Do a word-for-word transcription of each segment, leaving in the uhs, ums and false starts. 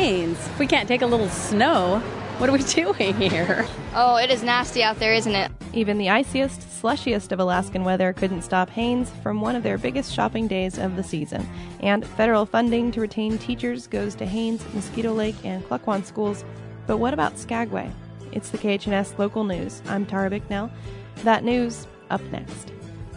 Haines. If we can't take a little snow, what are we doing here? Oh, it is nasty out there, isn't it? Even the iciest, slushiest of Alaskan weather couldn't stop Haines from one of their biggest shopping days of the season. And federal funding to retain teachers goes to Haines, Mosquito Lake, and Klukwan schools. But what about Skagway? It's the K H N S Local News. I'm Tara Bicknell. That news up next.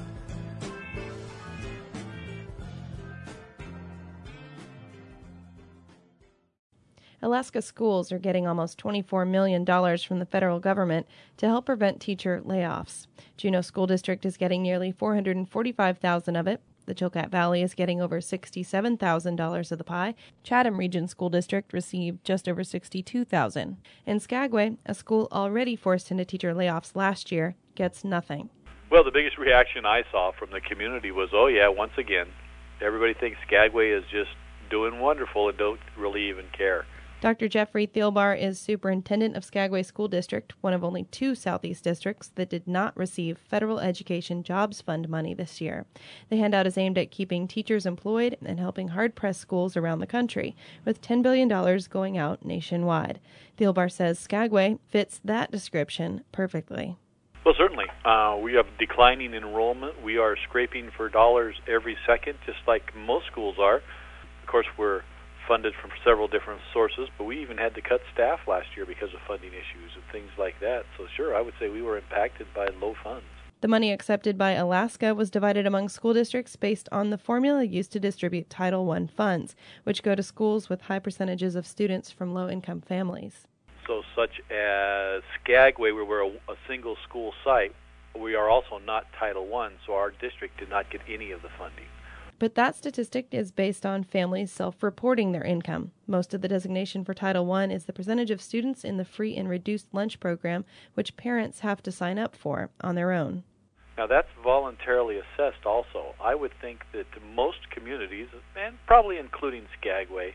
Alaska schools are getting almost twenty-four million dollars from the federal government to help prevent teacher layoffs. Juneau School District is getting nearly four hundred forty-five thousand dollars of it. The Chilkat Valley is getting over sixty-seven thousand dollars of the pie. Chatham Region School District received just over sixty-two thousand dollars. And Skagway, a school already forced into teacher layoffs last year, gets nothing. Well, the biggest reaction I saw from the community was, oh yeah, once again, everybody thinks Skagway is just doing wonderful and don't really even care. Doctor Jeffrey Thielbar is superintendent of Skagway School District, one of only two Southeast districts that did not receive Federal Education Jobs Fund money this year. The handout is aimed at keeping teachers employed and helping hard-pressed schools around the country, with ten billion dollars going out nationwide. Thielbar says Skagway fits that description perfectly. Well, certainly. Uh, we have declining enrollment. We are scraping for dollars every second, just like most schools are. Of course, we're funded from several different sources, but we even had to cut staff last year because of funding issues and things like that. So sure, I would say we were impacted by low funds. The money accepted by Alaska was divided among school districts based on the formula used to distribute Title one funds, which go to schools with high percentages of students from low-income families. So such as Skagway, where we're a, a single school site, we are also not Title one, so our district did not get any of the funding. But that statistic is based on families self-reporting their income. Most of the designation for Title one is the percentage of students in the free and reduced lunch program, which parents have to sign up for on their own. Now, that's voluntarily assessed also. I would think that most communities, and probably including Skagway,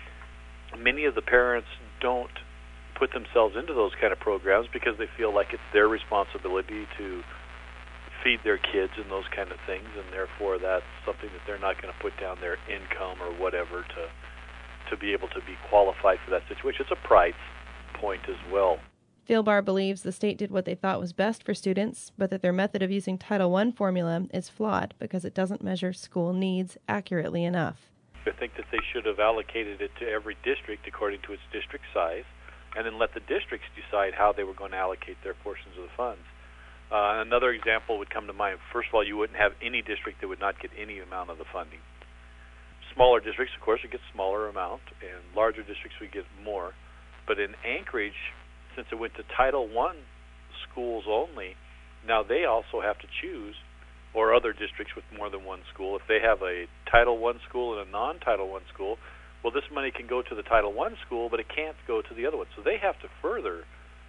many of the parents don't put themselves into those kind of programs because they feel like it's their responsibility to feed their kids and those kind of things, and therefore that's something that they're not going to put down their income or whatever to to be able to be qualified for that situation. It's a pride point as well. Thielbar believes the state did what they thought was best for students, but that their method of using Title one formula is flawed because it doesn't measure school needs accurately enough. I think that they should have allocated it to every district according to its district size, and then let the districts decide how they were going to allocate their portions of the funds. Uh, another example would come to mind. First of all, you wouldn't have any district that would not get any amount of the funding. Smaller districts, of course, would get smaller amount, and larger districts would get more. But in Anchorage, since it went to Title one schools only, now they also have to choose, or other districts with more than one school. If they have a Title one school and a non-Title one school, well, this money can go to the Title one school, but it can't go to the other one. So they have to further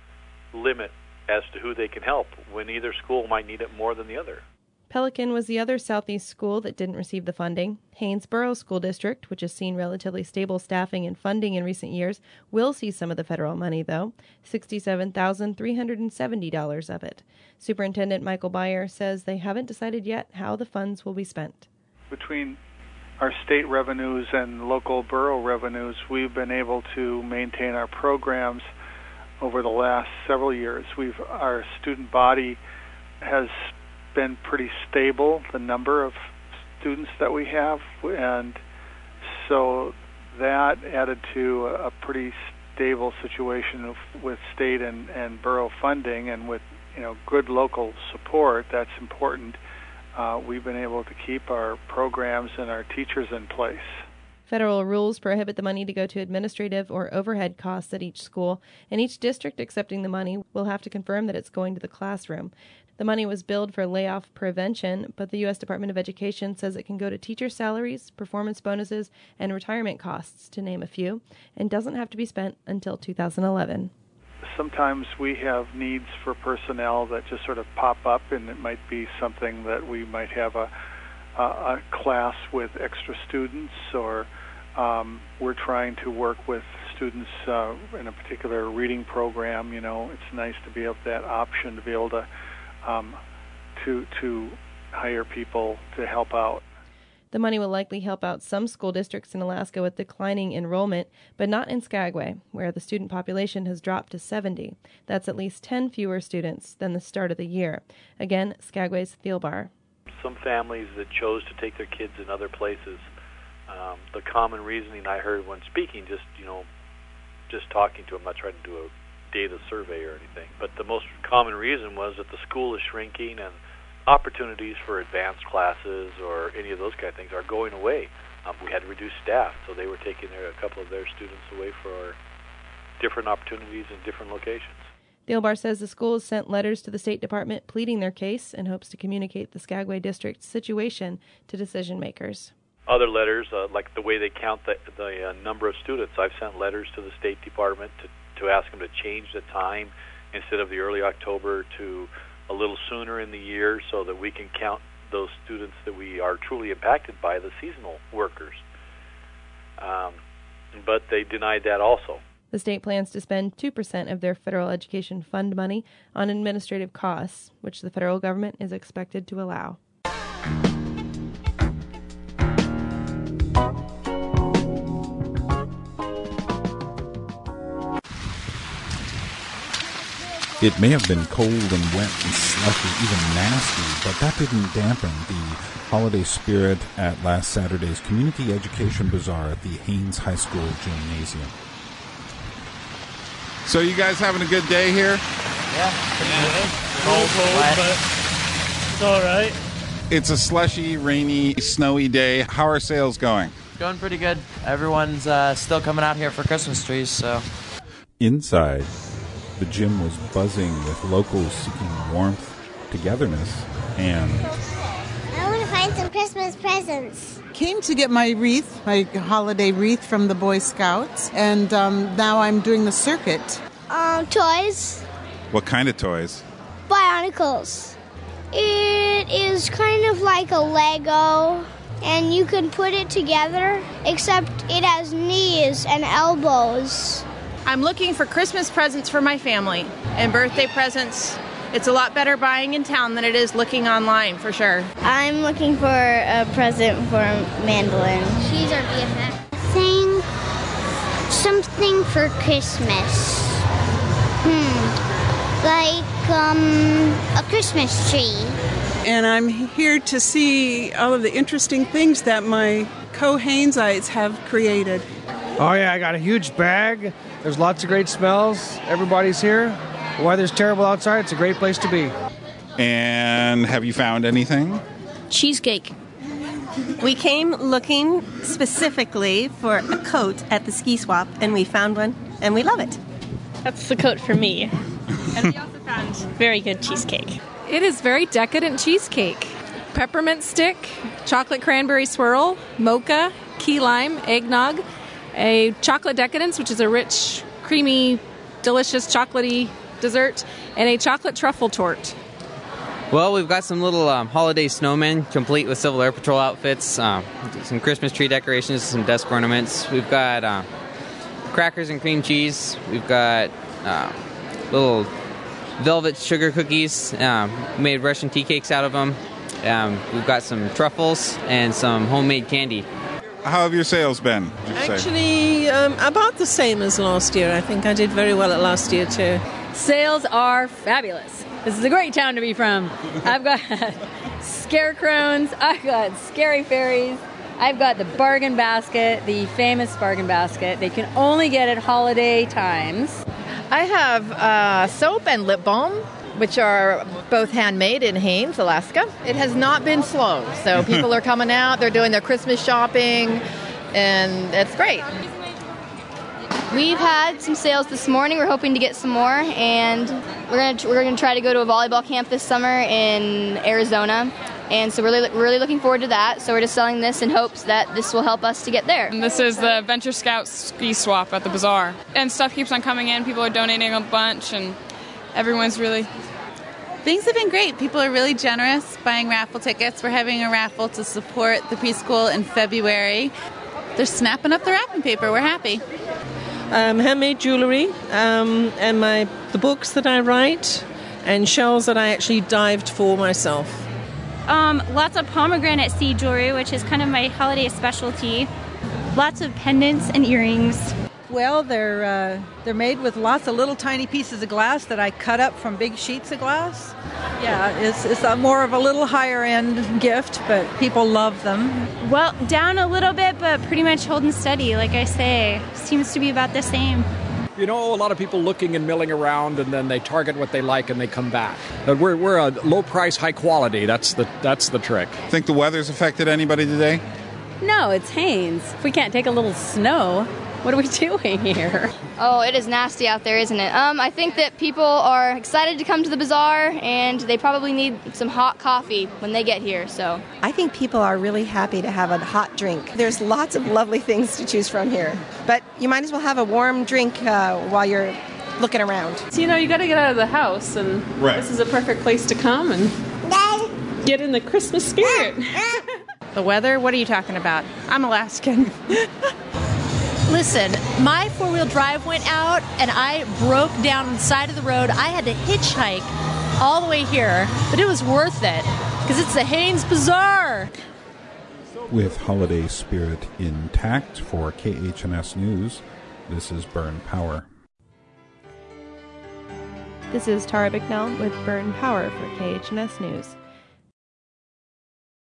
limit as to who they can help when either school might need it more than the other. Pelican was the other Southeast school that didn't receive the funding. Haynesboro School District, which has seen relatively stable staffing and funding in recent years, will see some of the federal money, though, sixty-seven thousand three hundred seventy dollars of it. Superintendent Michael Beyer says they haven't decided yet how the funds will be spent. Between our state revenues and local borough revenues, we've been able to maintain our programs over the last several years. We've our student body has been pretty stable, the number of students that we have, and so that added to a pretty stable situation of, with state and, and borough funding, and with you know good local support. That's important. Uh, we've been able to keep our programs and our teachers in place. Federal rules prohibit the money to go to administrative or overhead costs at each school, and each district accepting the money will have to confirm that it's going to the classroom. The money was billed for layoff prevention, but the U S Department of Education says it can go to teacher salaries, performance bonuses, and retirement costs, to name a few, and doesn't have to be spent until two thousand eleven. Sometimes we have needs for personnel that just sort of pop up, and it might be something that we might have a, a, a class with extra students, or um, we're trying to work with students uh, in a particular reading program. You know, it's nice to be able that option to be able to um, to to hire people to help out. The money will likely help out some school districts in Alaska with declining enrollment, but not in Skagway, where the student population has dropped to seventy. That's at least ten fewer students than the start of the year. Again, Skagway's Thielbar. Some families that chose to take their kids in other places, um, the common reasoning I heard when speaking, just, you know, just talking to them, not trying to do a data survey or anything, but the most common reason was that the school is shrinking and opportunities for advanced classes or any of those kind of things are going away. Um, we had to reduce staff, so they were taking their, a couple of their students away for different opportunities in different locations. Thielbar says the school has sent letters to the State Department pleading their case and hopes to communicate the Skagway District's situation to decision makers. Other letters, uh, like the way they count the, the uh, number of students, I've sent letters to the State Department to, to ask them to change the time instead of the early October to a little sooner in the year so that we can count those students that we are truly impacted by, the seasonal workers. Um, but they denied that also. The state plans to spend two percent of their federal education fund money on administrative costs, which the federal government is expected to allow. It may have been cold and wet and slushy, even nasty, but that didn't dampen the holiday spirit at last Saturday's Community Education Bazaar at the Haines High School Gymnasium. So you guys having a good day here? Yeah, pretty good. Cold, cold, but it's all right. It's a slushy, rainy, snowy day. How are sales going? Going pretty good. Everyone's uh, still coming out here for Christmas trees, so. Inside, the gym was buzzing with locals seeking warmth, togetherness, and... I want to find some Christmas presents. Came to get my wreath, my holiday wreath from the Boy Scouts, and um, now I'm doing the circuit. Um, toys. What kind of toys? Bionicles. It is kind of like a Lego, and you can put it together, except it has knees and elbows. I'm looking for Christmas presents for my family and birthday presents. It's a lot better buying in town than it is looking online, for sure. I'm looking for a present for Mandolin. She's our B F F. Thing, something for Christmas. Hmm, like um, a Christmas tree. And I'm here to see all of the interesting things that my co-Hainesites have created. Oh yeah, I got a huge bag. There's lots of great smells. Everybody's here. The weather's terrible outside. It's a great place to be. And have you found anything? Cheesecake. We came looking specifically for a coat at the ski swap, and we found one, and we love it. That's the coat for me. And we also found very good cheesecake. It is very decadent cheesecake. Peppermint stick, chocolate cranberry swirl, mocha, key lime, eggnog, a chocolate decadence, which is a rich, creamy, delicious, chocolatey dessert, and a chocolate truffle tort. Well, we've got some little um, holiday snowmen, complete with Civil Air Patrol outfits, uh, some Christmas tree decorations, some desk ornaments. We've got uh, crackers and cream cheese. We've got uh, little velvet sugar cookies. Uh, we made Russian tea cakes out of them. Um, we've got some truffles and some homemade candy. How have your sales been? Actually, um, about the same as last year. I think I did very well at last year, too. Sales are fabulous. This is a great town to be from. I've got scarecrows, I've got scary fairies, I've got the bargain basket, the famous bargain basket. They can only get at holiday times. I have uh, soap and lip balm, which are both handmade in Haines, Alaska. It has not been slow, so people are coming out, they're doing their Christmas shopping, and it's great. We've had some sales this morning. We're hoping to get some more, and we're gonna we're gonna try to go to a volleyball camp this summer in Arizona, and so we're really really looking forward to that. So we're just selling this in hopes that this will help us to get there. And this is the Venture Scout ski swap at the bazaar, and stuff keeps on coming in. People are donating a bunch, and everyone's really. Things have been great. People are really generous buying raffle tickets. We're having a raffle to support the preschool in February. They're snapping up the wrapping paper. We're happy. Um, handmade jewelry, um, and my the books that I write, and shells that I actually dived for myself. Um, lots of pomegranate seed jewelry, which is kind of my holiday specialty. Lots of pendants and earrings. Well, they're uh, they're made with lots of little tiny pieces of glass that I cut up from big sheets of glass. Yeah, it's it's a more of a little higher end gift, but people love them. Well, down a little bit, but pretty much holding steady, like I say. Seems to be about the same. You know, a lot of people looking and milling around, and then they target what they like and they come back. But we're we're a low price, high quality. That's the that's the trick. Think the weather's affected anybody today? No, it's Haines. If we can't take a little snow, what are we doing here? Oh, it is nasty out there, isn't it? Um, I think that people are excited to come to the bazaar, and they probably need some hot coffee when they get here. So I think people are really happy to have a hot drink. There's lots of lovely things to choose from here, but you might as well have a warm drink uh, while you're looking around. So, you know, you got to get out of the house, and right. This is a perfect place to come and get in the Christmas spirit. The weather? What are you talking about? I'm Alaskan. Listen, my four-wheel drive went out, and I broke down on the side of the road. I had to hitchhike all the way here, but it was worth it, because it's the Haines Bazaar. With holiday spirit intact, for K H N S News, this is Burn Power. This is Tara Bicknell with Burn Power for K H N S News.